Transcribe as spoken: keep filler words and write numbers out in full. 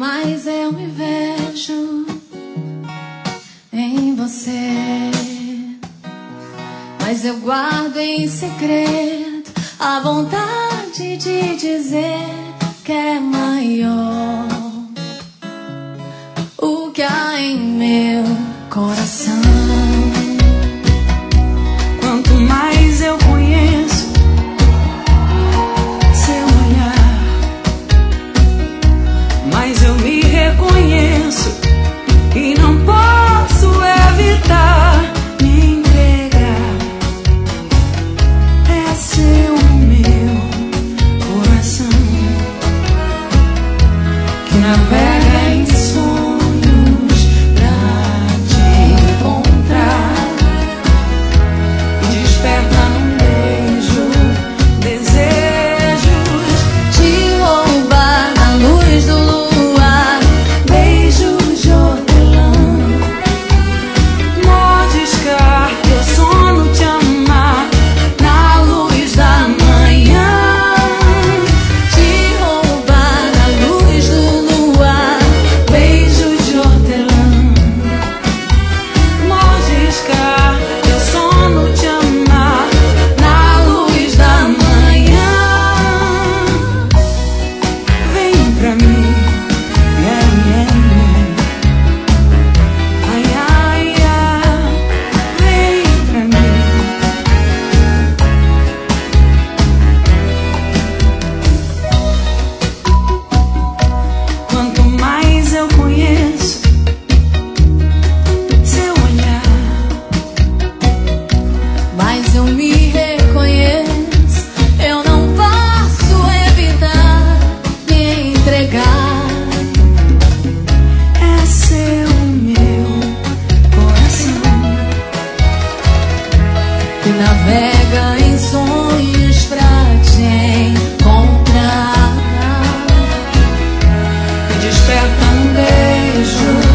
mais eu me vejo em você, mas eu guardo em segredo a vontade de dizer que é maior o que há em meu coração. Quanto mais eu conheço seu olhar, mais eu me reconheço e não posso evitar me entregar. É seu meu coração que navega em sonhos pra te encontrar e desperta num beijo desejos Te roubar na luz do luar, beijos de hortelã, mordiscar teu sono, te amar na luz da manhã. Te roubar na luz do luar, beijos de hortelã, mordiscar teu sono, te amar na luz da manhã. vem pra mim, yeah, yeah, yeah. Ai, ai, ai, vem pra mim. Quanto mais eu conheço seu olhar, Mas eu me reconheço, eu não posso evitar me entregar. é seu meu coração E navega em sonhos pra te encontrar que desperta um beijo